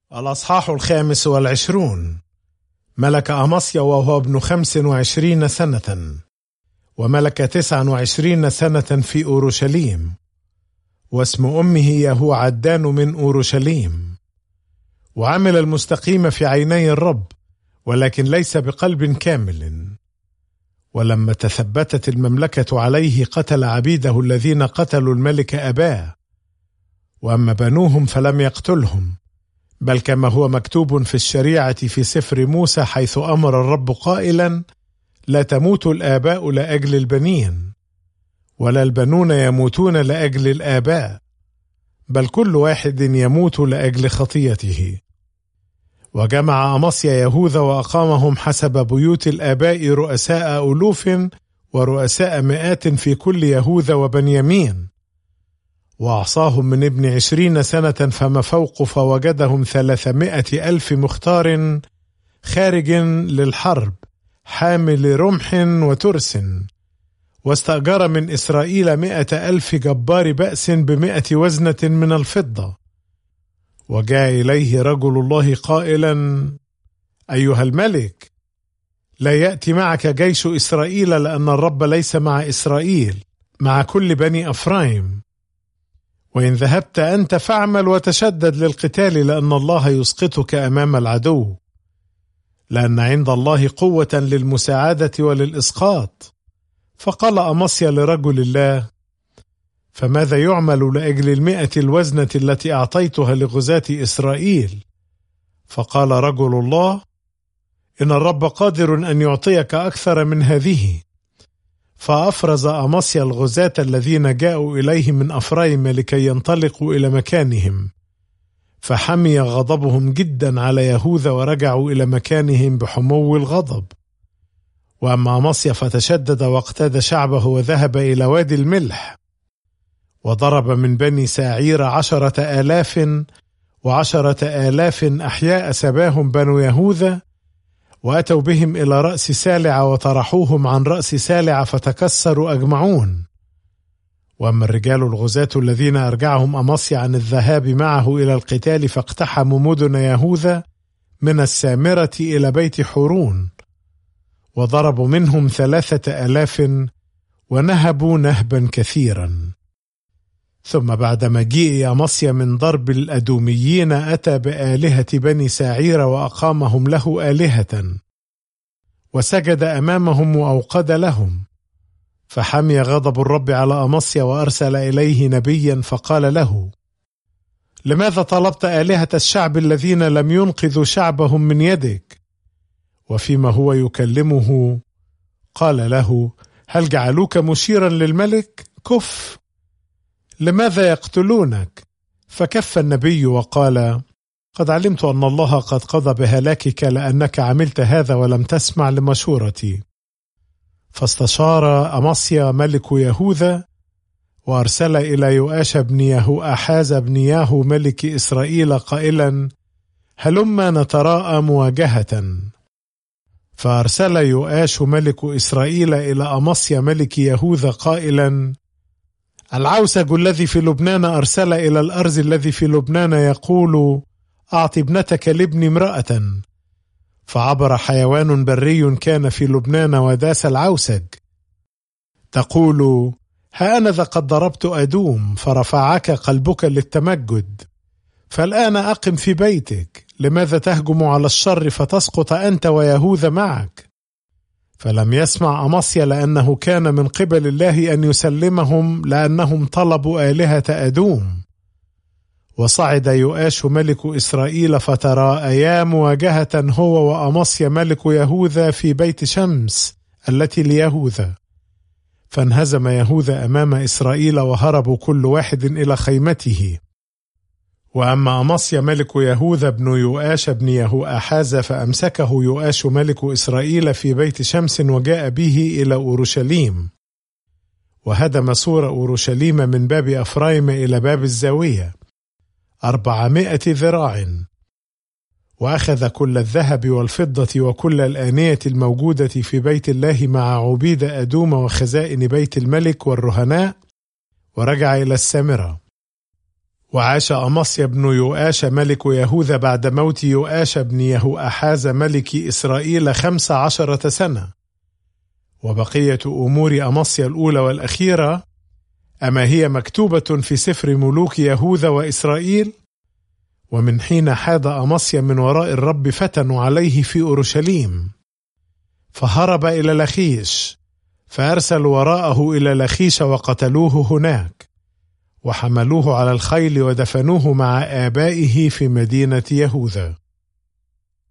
الأصحاح 25. ملك أمصيا وهو ابن 25 سنة، وملك 29 سنة في أورشليم، واسم أمه يهوعدان من أورشليم. وعمل المستقيم في عيني الرب، ولكن ليس بقلب كامل. ولما تثبتت المملكة عليه قتل عبيده الذين قتلوا الملك أباه، وأما بنوهم فلم يقتلهم، بل كما هو مكتوب في الشريعة في سفر موسى، حيث أمر الرب قائلا: لا تموت الآباء لأجل البنين، ولا البنون يموتون لأجل الآباء، بل كل واحد يموت لأجل خطيته. وجمع أمصيا يهوذا وأقامهم حسب بيوت الآباء رؤساء ألوف ورؤساء مئات في كل يهوذا وبنيامين. وأعصاهم من ابن 20 سنة فما فوق، فوجدهم 300,000 مختار خارج للحرب، حامل رمح وترس. واستأجر من إسرائيل 100,000 جبار بأس ب100 وزنة من الفضة. وجاء إليه رجل الله قائلا: أيها الملك، لا يأتي معك جيش إسرائيل، لأن الرب ليس مع إسرائيل، مع كل بني أفرايم. وإن ذهبت أنت فاعمل وتشدد للقتال، لأن الله يسقطك أمام العدو، لأن عند الله قوة للمساعدة وللإسقاط. فقال أمصيا لرجل الله: فماذا يعمل لأجل 100 الوزنة التي أعطيتها لغزاة إسرائيل؟ فقال رجل الله: إن الرب قادر أن يعطيك أكثر من هذه. فأفرز أمصيا الغزاة الذين جاءوا إليه من أفرايم لكي ينطلقوا إلى مكانهم، فحمي غضبهم جدا على يهوذا، ورجعوا إلى مكانهم بحمو الغضب. وأما أمصيا فتشدد واقتاد شعبه وذهب إلى وادي الملح، وضرب من بني ساعير 10,000 و10,000 أحياء سباهم بنو يهوذا، وأتوا بهم إلى رأس سالع وطرحوهم عن رأس سالع فتكسروا أجمعون. وأما الرجال الغزاة الذين أرجعهم أمصيا عن الذهاب معه إلى القتال فاقتحموا مدن يهوذا من السامرة إلى بيت حورون، وضربوا منهم 3,000 ونهبوا نهبا كثيرا. ثم بعد مجيء أمصيا من ضرب الأدوميين أتى بآلهة بني ساعير وأقامهم له آلهة، وسجد أمامهم وأوقد لهم. فحمي غضب الرب على أمصيا، وأرسل إليه نبيا فقال له: لماذا طلبت آلهة الشعب الذين لم ينقذوا شعبهم من يدك؟ وفيما هو يكلمه قال له: هل جعلوك مشيرا للملك؟ كف، لماذا يقتلونك؟ فكف النبي وقال: قد علمت أن الله قد قضى بهلاكك، لأنك عملت هذا ولم تسمع لمشورتي. فاستشار أمصيا ملك يهوذا، وأرسل إلى يؤاش بن يهوآحاز بن ياهو ملك إسرائيل قائلا: هلما نتراءى مواجهة. فأرسل يؤاش ملك إسرائيل إلى أمصيا ملك يهوذا قائلا: العوسج الذي في لبنان أرسل إلى الأرز الذي في لبنان يقول: أعط ابنتك لابن امرأة. فعبر حيوان بري كان في لبنان وداس العوسج. تقول: ها أنا ذا قد ضربت أدوم، فرفعك قلبك للتمجد. فالآن أقم في بيتك، لماذا تهجم على الشر فتسقط أنت ويهوذا معك؟ فلم يسمع أمصيا، لأنه كان من قبل الله أن يسلمهم، لأنهم طلبوا آلهة أدوم. وصعد يؤاش ملك إسرائيل فتراءيا مواجهة هو وأمصيا ملك يهوذا في بيت شمس التي ليهوذا. فانهزم يهوذا أمام إسرائيل، وهربوا كل واحد إلى خيمته. وأما أمصيا ملك يهوذا بن يؤاش بن يهوآحاز فأمسكه يؤاش ملك إسرائيل في بيت شمس، وجاء به إلى أورشليم، وهدم سور أورشليم من باب أفرايم إلى باب الزاوية 400 ذراع. وأخذ كل الذهب والفضة وكل الآنية الموجودة في بيت الله مع عبيد أدوم وخزائن بيت الملك والرهناء، ورجع إلى السامرة. وعاش أمصيا بن يؤاش ملك يهوذا بعد موت يؤاش بن يهوأحاز ملك إسرائيل 15 سنة. وبقية أمور أمصيا الأولى والأخيرة أما هي مكتوبة في سفر ملوك يهوذا وإسرائيل. ومن حين حاد أمصيا من وراء الرب فتنوا عليه في أورشليم، فهرب إلى لخيش، فأرسلوا وراءه إلى لخيش وقتلوه هناك، وحملوه على الخيل ودفنوه مع آبائه في مدينة يهوذا.